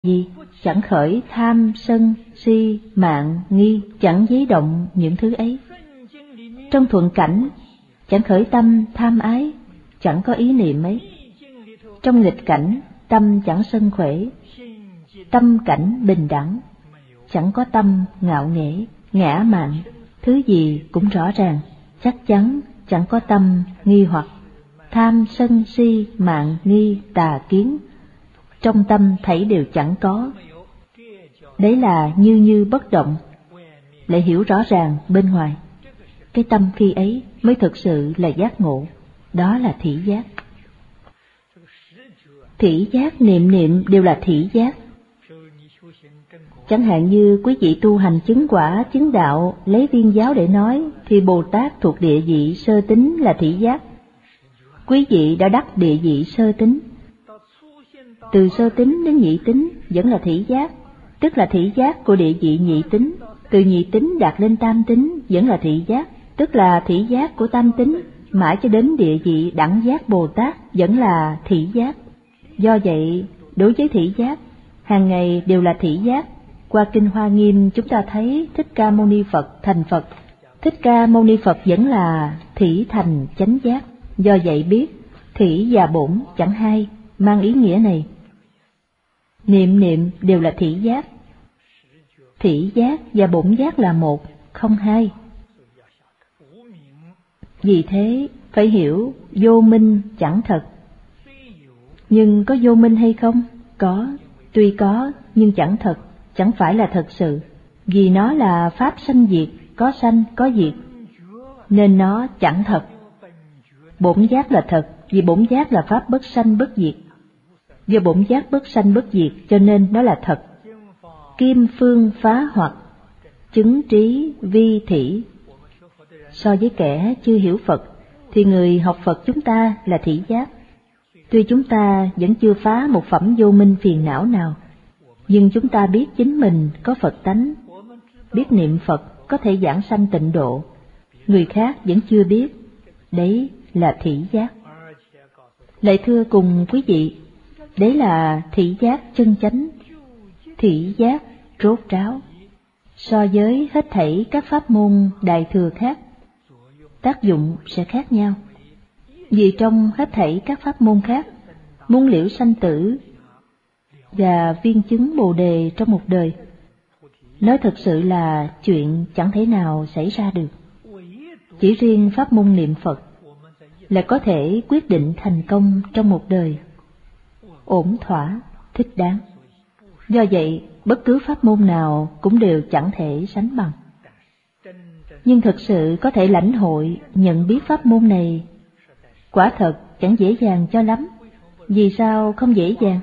gì? Chẳng khởi tham sân si mạn nghi, chẳng giấy động những thứ ấy. Trong thuận cảnh chẳng khởi tâm tham ái, chẳng có ý niệm ấy. Trong nghịch cảnh tâm chẳng sân khởi, tâm cảnh bình đẳng, chẳng có tâm ngạo nghễ, ngã mạn, thứ gì cũng rõ ràng, chắc chắn, chẳng có tâm nghi hoặc, tham sân si mạn nghi tà kiến, trong tâm thảy đều chẳng có. Đấy là như như bất động, lại hiểu rõ ràng bên ngoài. Cái tâm khi ấy mới thực sự là giác ngộ, đó là thị giác. Thị giác niệm niệm đều là thị giác. Chẳng hạn như quý vị tu hành chứng quả, chứng đạo, lấy viên giáo để nói, thì Bồ Tát thuộc địa vị sơ tín là thị giác. Quý vị đã đắc địa vị sơ tín. Từ sơ tín đến nhị tín vẫn là thị giác, tức là thị giác của địa vị nhị tín. Từ nhị tín đạt lên tam tín vẫn là thị giác, tức là thị giác của tam tín, mãi cho đến địa vị đẳng giác Bồ Tát vẫn là thị giác. Do vậy, đối với thị giác, hàng ngày đều là thị giác. Qua Kinh Hoa Nghiêm chúng ta thấy Thích Ca Mâu Ni Phật thành Phật. Thích Ca Mâu Ni Phật vẫn là thỉ thành chánh giác. Do vậy biết, thỉ và bổn chẳng hai, mang ý nghĩa này. Niệm niệm đều là thị giác. Thị giác và bổn giác là một, không hai. Vì thế, phải hiểu vô minh chẳng thật. Nhưng có vô minh hay không? Có, tuy có, nhưng chẳng thật, chẳng phải là thật sự. Vì nó là pháp sanh diệt, có sanh, có diệt, nên nó chẳng thật. Bổn giác là thật, vì bổn giác là pháp bất sanh bất diệt. Do bổn giác bất sanh bất diệt cho nên nó là thật. Kim phương phá hoặc, chứng trí vi thỉ. So với kẻ chưa hiểu Phật, thì người học Phật chúng ta là thị giác. Tuy chúng ta vẫn chưa phá một phẩm vô minh phiền não nào, nhưng chúng ta biết chính mình có Phật tánh, biết niệm Phật có thể giảng sanh tịnh độ. Người khác vẫn chưa biết, đấy là thị giác. Lại thưa cùng quý vị, đấy là thị giác chân chánh, thị giác rốt ráo. So với hết thảy các pháp môn đại thừa khác, tác dụng sẽ khác nhau. Vì trong hết thảy các pháp môn khác, muốn liễu sanh tử và viên chứng Bồ Đề trong một đời, nói thật sự là chuyện chẳng thể nào xảy ra được. Chỉ riêng pháp môn niệm Phật là có thể quyết định thành công trong một đời, ổn thỏa, thích đáng. Do vậy, bất cứ pháp môn nào cũng đều chẳng thể sánh bằng. Nhưng thực sự có thể lãnh hội, nhận biết pháp môn này, quả thật chẳng dễ dàng cho lắm. Vì sao không dễ dàng?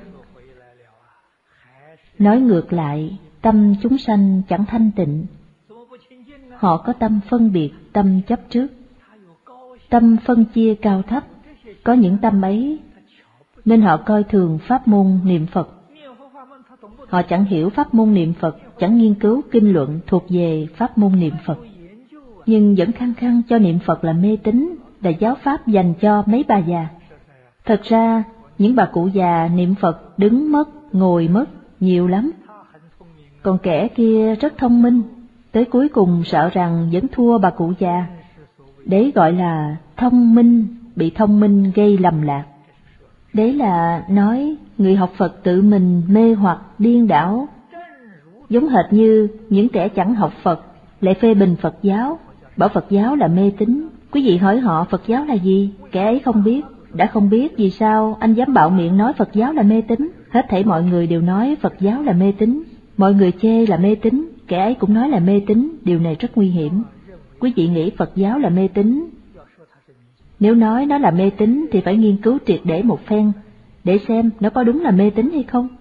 Nói ngược lại, tâm chúng sanh chẳng thanh tịnh. Họ có tâm phân biệt, tâm chấp trước, tâm phân chia cao thấp. Có những tâm ấy, nên họ coi thường pháp môn niệm Phật. Họ chẳng hiểu pháp môn niệm Phật, chẳng nghiên cứu kinh luận thuộc về pháp môn niệm Phật, nhưng vẫn khăng khăng cho niệm Phật là mê tín, là giáo pháp dành cho mấy bà già. Thật ra, những bà cụ già niệm Phật đứng mất, ngồi mất, nhiều lắm. Còn kẻ kia rất thông minh, tới cuối cùng sợ rằng vẫn thua bà cụ già. Đấy gọi là thông minh, bị thông minh gây lầm lạc. Đấy là nói người học Phật tự mình mê hoặc điên đảo. Giống hệt như những kẻ chẳng học Phật lại phê bình Phật giáo, bảo Phật giáo là mê tín. Quý vị hỏi họ Phật giáo là gì, kẻ ấy không biết. Đã không biết, vì sao anh dám bạo miệng nói Phật giáo là mê tín? Hết thảy mọi người đều nói Phật giáo là mê tín, mọi người chê là mê tín, kẻ ấy cũng nói là mê tín. Điều này rất nguy hiểm. Quý vị nghĩ Phật giáo là mê tín, nếu nói nó là mê tín thì phải nghiên cứu triệt để một phen, để xem nó có đúng là mê tín hay không.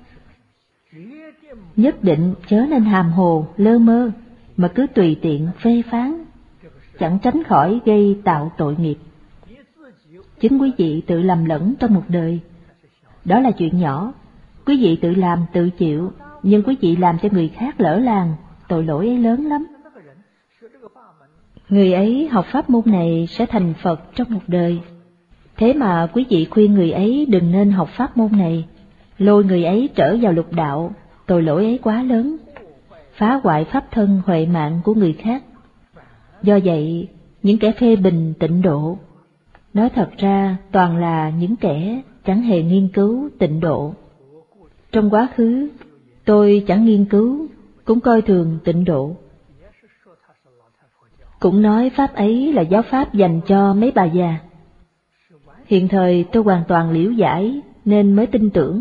Nhất định chớ nên hàm hồ, lơ mơ, mà cứ tùy tiện phê phán, chẳng tránh khỏi gây tạo tội nghiệp. Chính quý vị tự lầm lẫn trong một đời, đó là chuyện nhỏ. Quý vị tự làm tự chịu, nhưng quý vị làm cho người khác lỡ làng, tội lỗi ấy lớn lắm. Người ấy học pháp môn này sẽ thành Phật trong một đời. Thế mà quý vị khuyên người ấy đừng nên học pháp môn này, lôi người ấy trở vào lục đạo, tội lỗi ấy quá lớn, phá hoại pháp thân huệ mạng của người khác. Do vậy, những kẻ phê bình tịnh độ, nói thật ra toàn là những kẻ chẳng hề nghiên cứu tịnh độ. Trong quá khứ, tôi chẳng nghiên cứu, cũng coi thường tịnh độ. Cũng nói pháp ấy là giáo pháp dành cho mấy bà già. Hiện thời tôi hoàn toàn liễu giải nên mới tin tưởng.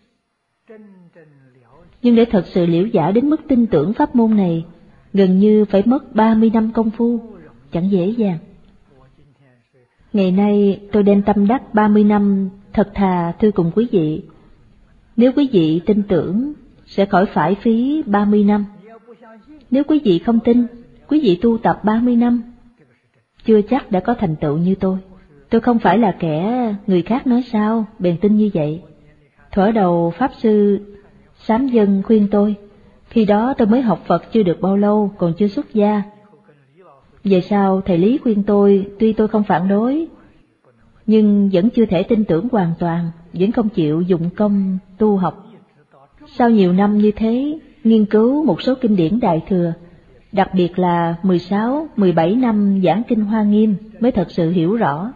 Nhưng để thật sự liễu giải đến mức tin tưởng pháp môn này, gần như phải mất 30 năm công phu, chẳng dễ dàng. Ngày nay tôi đem tâm đắc 30 năm thật thà thưa cùng quý vị. Nếu quý vị tin tưởng, sẽ khỏi phải phí 30 năm. Nếu quý vị không tin, quý vị tu tập 30 năm, chưa chắc đã có thành tựu như tôi. Tôi không phải là kẻ người khác nói sao, bèn tin như vậy. Thuở đầu Pháp Sư Sám Dân khuyên tôi, khi đó tôi mới học Phật chưa được bao lâu, còn chưa xuất gia. Về sau thầy Lý khuyên tôi, tuy tôi không phản đối, nhưng vẫn chưa thể tin tưởng hoàn toàn, vẫn không chịu dụng công tu học. Sau nhiều năm như thế, nghiên cứu một số kinh điển Đại Thừa, đặc biệt là 16, 17 năm giảng kinh Hoa Nghiêm mới thật sự hiểu rõ.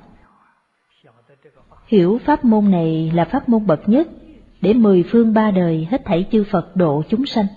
Hiểu pháp môn này là pháp môn bậc nhất, để 10 phương 3 đời hết thảy chư Phật độ chúng sanh.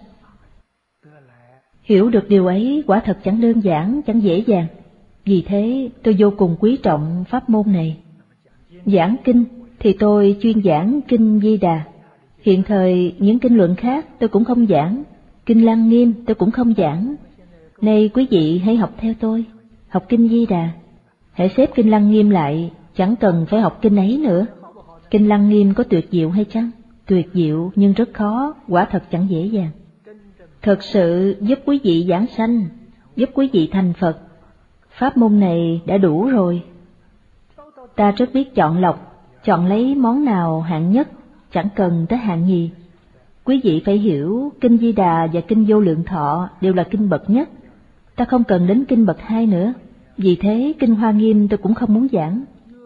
Hiểu được điều ấy quả thật chẳng đơn giản, chẳng dễ dàng. Vì thế tôi vô cùng quý trọng pháp môn này. Giảng kinh thì tôi chuyên giảng kinh Di Đà. Hiện thời những kinh luận khác tôi cũng không giảng, kinh Lăng Nghiêm tôi cũng không giảng. Nay quý vị hãy học theo tôi, học kinh Di Đà. Hãy xếp kinh Lăng Nghiêm lại, chẳng cần phải học kinh ấy nữa. Kinh Lăng Nghiêm có tuyệt diệu hay chăng? Tuyệt diệu nhưng rất khó, quả thật chẳng dễ dàng. Thật sự giúp quý vị giảng sanh, giúp quý vị thành Phật. Pháp môn này đã đủ rồi. Ta rất biết chọn lọc, chọn lấy món nào hạng nhất, chẳng cần tới hạng nhì. Quý vị phải hiểu kinh Di Đà và kinh Vô Lượng Thọ đều là kinh bậc nhất. Ta không cần đến kinh bậc 2 nữa. Vì thế kinh Hoa Nghiêm tôi cũng không muốn giảng.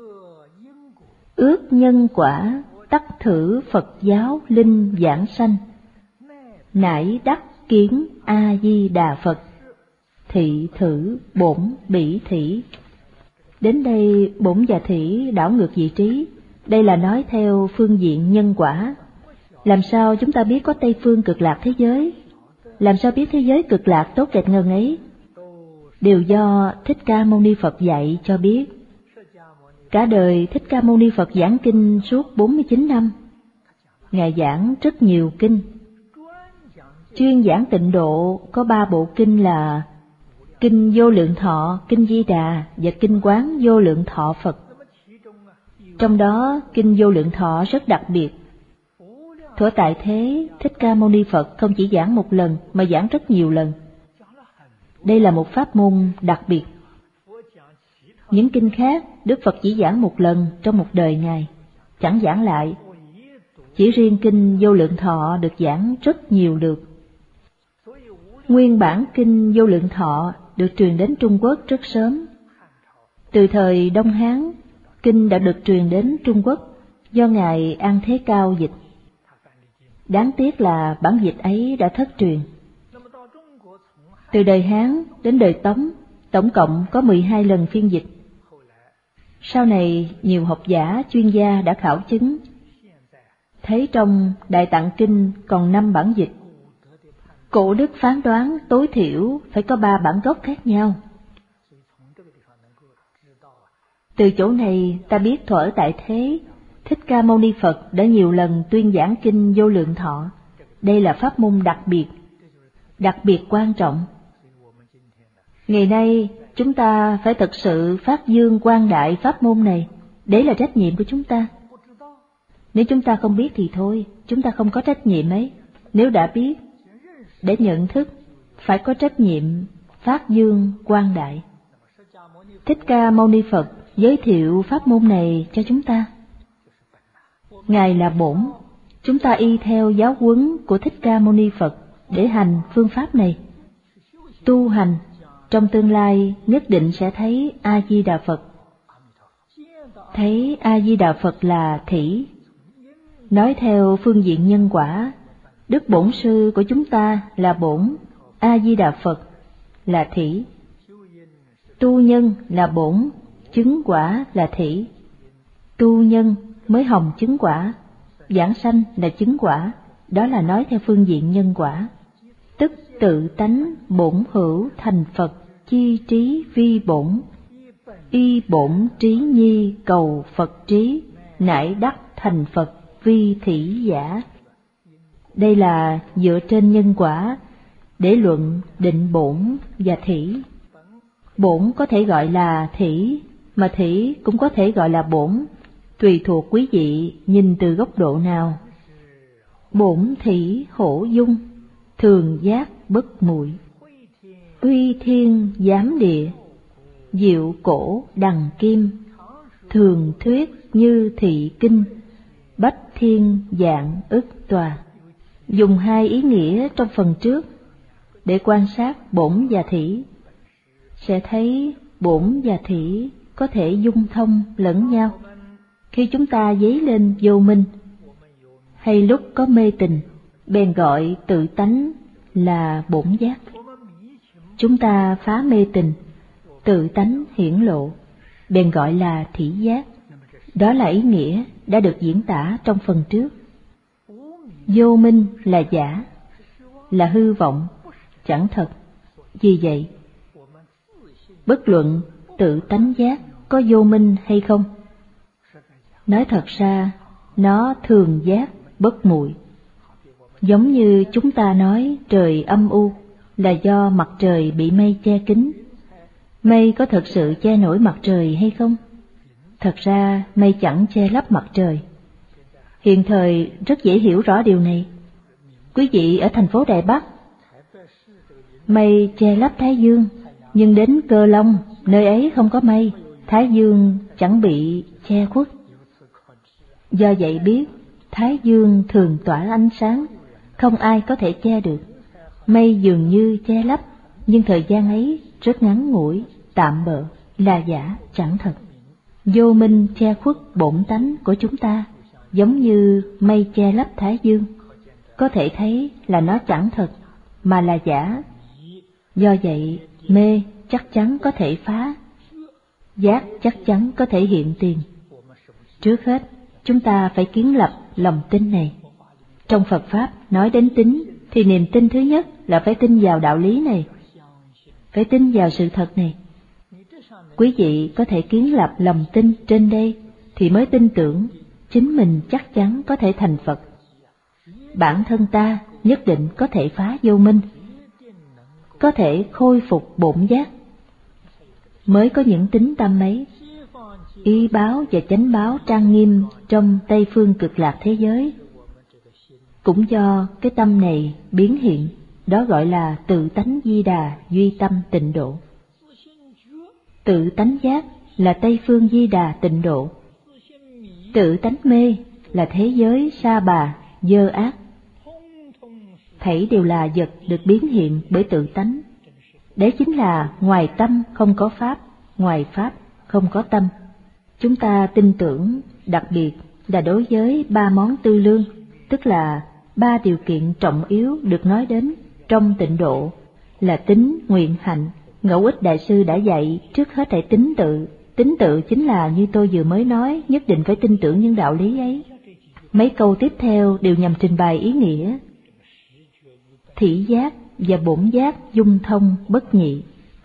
Ước nhân quả, tắc thử Phật giáo linh giảng sanh. Nải đắc kiến A-di-đà Phật. Thị thử bổn bỉ thỉ. Đến đây bổn và thỉ đảo ngược vị trí. Đây là nói theo phương diện nhân quả. Làm sao chúng ta biết có Tây phương cực lạc thế giới? Làm sao biết thế giới cực lạc tốt đẹp ngần ấy? Đều do Thích Ca Mâu Ni Phật dạy cho biết. Cả đời Thích Ca Mâu Ni Phật giảng kinh suốt 49 năm. Ngài giảng rất nhiều kinh. Chuyên giảng tịnh độ có 3 bộ kinh là kinh Vô Lượng Thọ, kinh Di Đà và kinh Quán Vô Lượng Thọ Phật. Trong đó kinh Vô Lượng Thọ rất đặc biệt. Thuở tại thế, Thích Ca Mâu Ni Phật không chỉ giảng một lần mà giảng rất nhiều lần. Đây là một pháp môn đặc biệt. Những kinh khác, Đức Phật chỉ giảng một lần trong một đời Ngài, chẳng giảng lại. Chỉ riêng kinh Vô Lượng Thọ được giảng rất nhiều lượt. Nguyên bản kinh Vô Lượng Thọ được truyền đến Trung Quốc rất sớm. Từ thời Đông Hán, kinh đã được truyền đến Trung Quốc do Ngài An Thế Cao dịch. Đáng tiếc là bản dịch ấy đã thất truyền. Từ đời Hán đến đời Tống, tổng cộng có 12 lần phiên dịch. Sau này, nhiều học giả, chuyên gia đã khảo chứng, thấy trong Đại Tạng Kinh còn 5 bản dịch. Cổ đức phán đoán tối thiểu phải có 3 bản gốc khác nhau. Từ chỗ này ta biết thuở tại thế, Thích Ca Mâu Ni Phật đã nhiều lần tuyên giảng kinh Vô Lượng Thọ. Đây là pháp môn đặc biệt quan trọng. Ngày nay, chúng ta phải thật sự phát dương quang đại pháp môn này, đấy là trách nhiệm của chúng ta. Nếu chúng ta không biết thì thôi, chúng ta không có trách nhiệm ấy. Nếu đã biết, để nhận thức, phải có trách nhiệm phát dương quang đại. Thích Ca Mâu Ni Phật giới thiệu pháp môn này cho chúng ta. Ngài là bổn, chúng ta y theo giáo huấn của Thích Ca Mâu Ni Phật để hành phương pháp này. Tu hành, trong tương lai nhất định sẽ thấy A-di-đà Phật. Thấy A-di-đà Phật là thỉ. Nói theo phương diện nhân quả, Đức Bổn Sư của chúng ta là Bổn A Di Đà Phật, là thỉ. Tu nhân là Bổn, chứng quả là thỉ. Tu nhân mới hồng chứng quả, giảng sanh là chứng quả, đó là nói theo phương diện nhân quả. Tức tự tánh bổn hữu thành Phật, chi trí vi bổn. Y bổn trí nhi cầu Phật trí, nải đắc thành Phật vi thỉ giả. Đây là dựa trên nhân quả để luận định bổn và thỉ. Bổn có thể gọi là thỉ, mà thỉ cũng có thể gọi là bổn, tùy thuộc quý vị nhìn từ góc độ nào. Bổn thỉ hổ dung, thường giác bất muội. Uy thiên giám địa, diệu cổ đằng kim. Thường thuyết như thị kinh, bách thiên dạng ức tòa. Dùng hai ý nghĩa trong phần trước để quan sát bổn và thỉ, sẽ thấy bổn và thỉ có thể dung thông lẫn nhau. Khi chúng ta dấy lên vô minh, hay lúc có mê tình, bèn gọi tự tánh là bổn giác. Chúng ta phá mê tình, tự tánh hiển lộ, bèn gọi là thỉ giác. Đó là ý nghĩa đã được diễn tả trong phần trước. Vô minh là giả, là hư vọng, chẳng thật. Vì vậy, bất luận tự tánh giác có vô minh hay không, nói thật ra nó thường giác bất muội. Giống như chúng ta nói trời âm u là do mặt trời bị mây che kín. Mây có thực sự che nổi mặt trời hay không? Thật ra mây chẳng che lấp mặt trời. Hiện thời rất dễ hiểu rõ điều này. Quý vị ở thành phố Đài Bắc, mây che lấp Thái Dương, nhưng đến Cơ Long, nơi ấy không có mây, Thái Dương chẳng bị che khuất. Do vậy biết, Thái Dương thường tỏa ánh sáng, không ai có thể che được. Mây dường như che lấp, nhưng thời gian ấy rất ngắn ngủi, tạm bợ, là giả, chẳng thật. Vô minh che khuất bổn tánh của chúng ta, giống như mây che lấp Thái Dương. Có thể thấy là nó chẳng thật, mà là giả. Do vậy, mê chắc chắn có thể phá, giác chắc chắn có thể hiện tiền. Trước hết, chúng ta phải kiến lập lòng tin này. Trong Phật Pháp nói đến tín, thì niềm tin thứ nhất là phải tin vào đạo lý này, phải tin vào sự thật này. Quý vị có thể kiến lập lòng tin trên đây, thì mới tin tưởng chính mình chắc chắn có thể thành Phật. Bản thân ta nhất định có thể phá vô minh, có thể khôi phục bổn giác. Mới có những tín tâm ấy. Y báo và chánh báo trang nghiêm trong Tây Phương Cực Lạc thế giới cũng do cái tâm này biến hiện, đó gọi là tự tánh Di Đà duy tâm tịnh độ. Tự tánh giác là Tây Phương Di Đà tịnh độ. Tự tánh mê là thế giới sa bà, dơ ác. Thảy đều là vật được biến hiện bởi tự tánh. Đấy chính là ngoài tâm không có pháp, ngoài pháp không có tâm. Chúng ta tin tưởng đặc biệt là đối với ba món tư lương, tức là ba điều kiện trọng yếu được nói đến trong tịnh độ là tín, nguyện, hạnh. Ngẫu Ích Đại Sư đã dạy trước hết hãy tín tự. Tín tự chính là như tôi vừa mới nói, nhất định phải tin tưởng những đạo lý ấy. Mấy câu tiếp theo đều nhằm trình bày ý nghĩa. Thỉ giác và bổn giác dung thông bất nhị.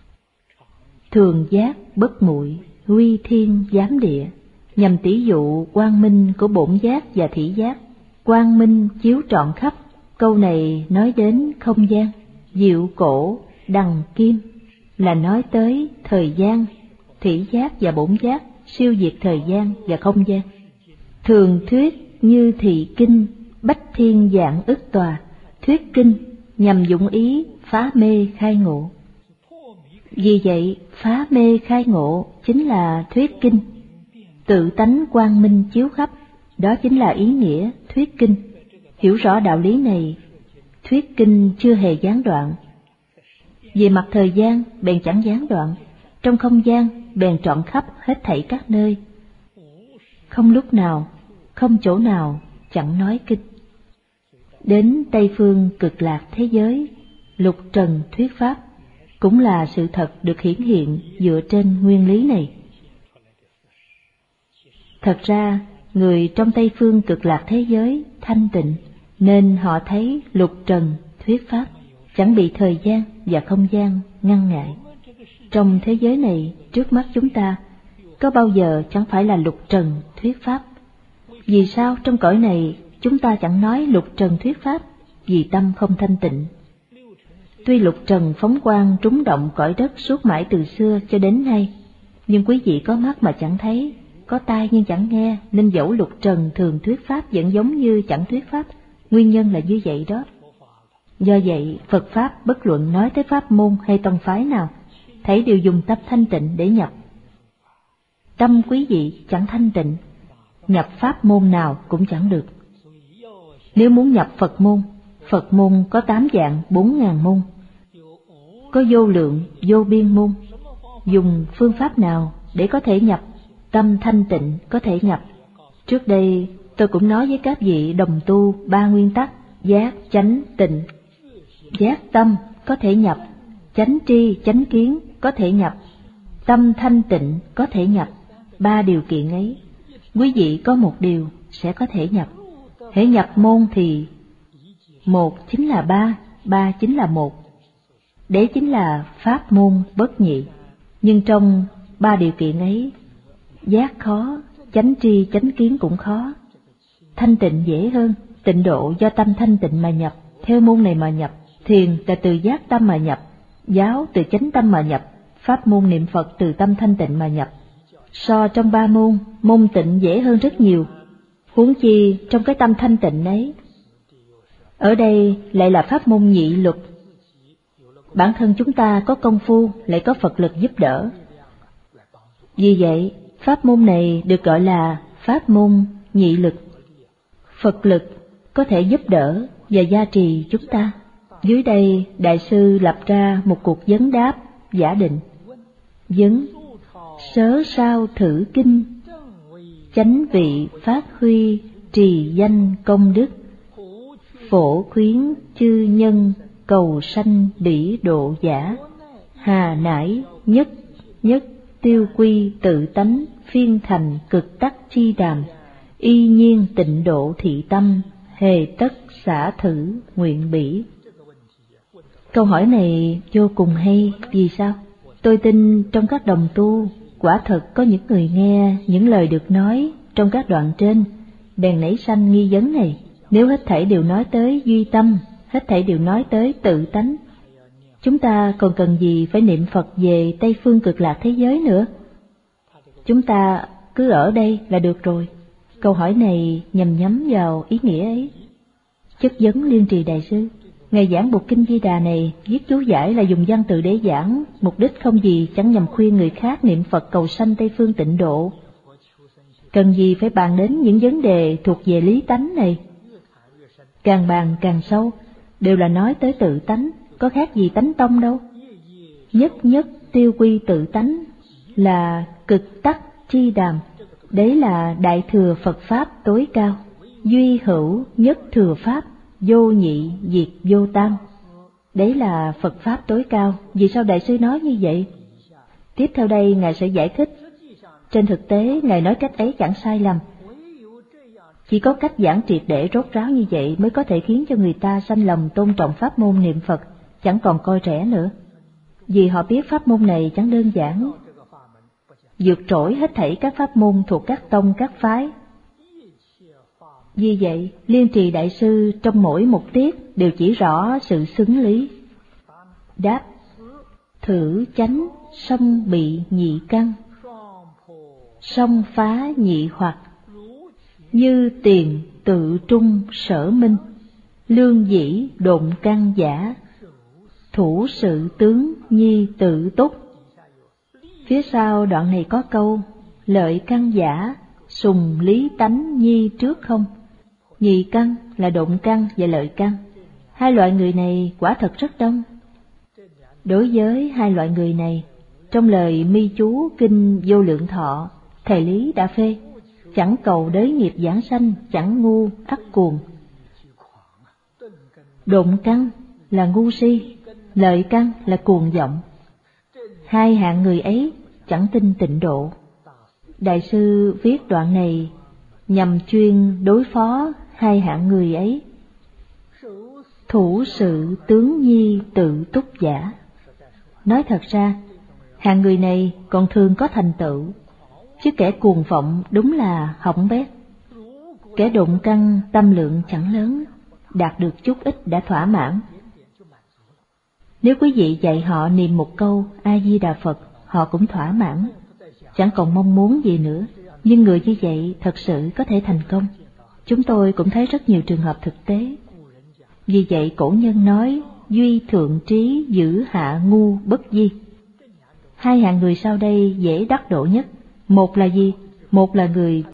Thường giác bất muội, uy thiên giám địa, nhằm tỉ dụ quang minh của bổn giác và thỉ giác. Quang minh chiếu trọn khắp, câu này nói đến không gian. Diệu cổ đằng kim là nói tới thời gian. Thỉ giác và bổn giác siêu diệt thời gian và không gian. Thường thuyết như thị kinh, bách thiên dạng ức tòa. Thuyết kinh nhằm dụng ý phá mê khai ngộ. Vì vậy, phá mê khai ngộ chính là thuyết kinh. Tự tánh quang minh chiếu khắp, đó chính là ý nghĩa thuyết kinh. Hiểu rõ đạo lý này, thuyết kinh chưa hề gián đoạn. Về mặt thời gian, bèn chẳng gián đoạn. Trong không gian, bèn trọn khắp hết thảy các nơi. Không lúc nào, không chỗ nào chẳng nói kinh. Đến Tây phương cực lạc thế giới, lục trần thuyết pháp cũng là sự thật được hiển hiện dựa trên nguyên lý này. Thật ra, người trong Tây phương cực lạc thế giới thanh tịnh, nên họ thấy lục trần thuyết pháp, chẳng bị thời gian và không gian ngăn ngại. Trong thế giới này, trước mắt chúng ta, có bao giờ chẳng phải là lục trần thuyết pháp? Vì sao trong cõi này chúng ta chẳng nói lục trần thuyết pháp? Vì tâm không thanh tịnh. Tuy lục trần phóng quang trúng động cõi đất suốt mãi từ xưa cho đến nay, nhưng quý vị có mắt mà chẳng thấy, có tai nhưng chẳng nghe, nên dẫu lục trần thường thuyết pháp vẫn giống như chẳng thuyết pháp. Nguyên nhân là như vậy đó. Do vậy, Phật Pháp bất luận nói tới pháp môn hay tông phái nào, thảy đều dùng tâm thanh tịnh để nhập. Tâm quý vị chẳng thanh tịnh, nhập pháp môn nào cũng chẳng được. Nếu muốn nhập Phật môn có 8 dạng 4.000 môn, có vô lượng, vô biên môn. Dùng phương pháp nào để có thể nhập? Tâm thanh tịnh có thể nhập. Trước đây tôi cũng nói với các vị đồng tu 3 nguyên tắc: giác, chánh, tịnh. Giác tâm có thể nhập, chánh tri, chánh kiến có thể nhập, tâm thanh tịnh có thể nhập. 3 điều kiện ấy, quý vị có một điều sẽ có thể nhập. Hễ nhập môn thì 1 chính là 3, 3 chính là 1. Đấy chính là pháp môn bất nhị. Nhưng trong 3 điều kiện ấy, giác khó, chánh tri, chánh kiến cũng khó. Thanh tịnh dễ hơn, tịnh độ do tâm thanh tịnh mà nhập, theo môn này mà nhập. Thiền là từ giác tâm mà nhập, giáo từ chánh tâm mà nhập, pháp môn niệm Phật từ tâm thanh tịnh mà nhập. So trong 3 môn, môn tịnh dễ hơn rất nhiều. Huống chi trong cái tâm thanh tịnh ấy. Ở đây lại là pháp môn nhị luật. Bản thân chúng ta có công phu, lại có Phật lực giúp đỡ. Vì vậy, pháp môn này được gọi là pháp môn nhị lực. Phật lực có thể giúp đỡ và gia trì chúng ta. Dưới đây, Đại sư lập ra một cuộc vấn đáp giả định. Vấn: sớ sao thử kinh, chánh vị phát huy trì danh công đức, phổ khuyến chư nhân cầu sanh bỉ độ giả, hà nải nhất nhất tiêu quy tự tánh phiên thành cực tắc chi đàm, y nhiên tịnh độ thị tâm, hề tất xả thử nguyện bỉ. Câu hỏi này vô cùng hay. Vì sao? Tôi tin trong các đồng tu, quả thật có những người nghe những lời được nói trong các đoạn trên, bèn nảy sanh nghi vấn này. Nếu hết thảy đều nói tới duy tâm, hết thảy đều nói tới tự tánh, chúng ta còn cần gì phải niệm Phật về Tây phương cực lạc thế giới nữa? Chúng ta cứ ở đây là được rồi. Câu hỏi này nhằm nhắm vào ý nghĩa ấy. Chất vấn Liên Trì Đại sư: Ngài giảng Bục Kinh Di Đà này, viết chú giải là dùng văn từ để giảng, mục đích không gì chẳng nhằm khuyên người khác niệm Phật cầu sanh Tây phương tịnh độ. Cần gì phải bàn đến những vấn đề thuộc về lý tánh này? Càng bàn càng sâu, đều là nói tới tự tánh, có khác gì tánh tông đâu. Nhất nhất tiêu quy tự tánh là cực tắc chi đàm, đấy là đại thừa Phật Pháp tối cao. Duy hữu nhất thừa Pháp, vô nhị diệt vô tam, đấy là Phật Pháp tối cao. Vì sao Đại sư nói như vậy? Tiếp theo đây Ngài sẽ giải thích. Trên thực tế, Ngài nói cách ấy chẳng sai lầm. Chỉ có cách giảng triệt để rốt ráo như vậy mới có thể khiến cho người ta sanh lòng tôn trọng pháp môn niệm Phật, chẳng còn coi rẻ nữa. Vì họ biết pháp môn này chẳng đơn giản, vượt trội hết thảy các pháp môn thuộc các tông các phái. Vì vậy, Liên Trì Đại sư trong mỗi một tiết đều chỉ rõ sự xứng lý. Đáp: thử chánh song bị nhị căn, song phá nhị hoặc, như tiền tự trung sở minh, lương dĩ độn căn giả, thủ sự tướng nhi tự túc. Phía sau đoạn này có câu: lợi căn giả, sùng lý tánh nhi trước không. Nhị căn là độn căn và lợi căn. Hai loại người này quả thật rất đông. Đối với hai loại người này, trong lời mi chú kinh Vô Lượng Thọ, thầy Lý đã phê: chẳng cầu đới nghiệp giảng sanh, chẳng ngu ắt cuồng. Độn căn là ngu si, lợi căn là cuồng vọng. Hai hạng người ấy chẳng tin tịnh độ. Đại sư viết đoạn này nhằm chuyên đối phó hai hạng người ấy. Thủ sự tướng nhi tự túc giả. Nói thật ra, hạng người này còn thường có thành tựu, chứ kẻ cuồng vọng đúng là hỏng bét. Kẻ độn căn tâm lượng chẳng lớn, đạt được chút ít đã thỏa mãn. Nếu quý vị dạy họ niệm một câu A-di-đà Phật, họ cũng thỏa mãn, chẳng còn mong muốn gì nữa. Nhưng người như vậy thật sự có thể thành công. Chúng tôi cũng thấy rất nhiều trường hợp thực tế. Vì vậy cổ nhân nói duy thượng trí, giữ hạ ngu bất di. Hai hạng người sau đây dễ đắc độ nhất. Một là gì? Một là người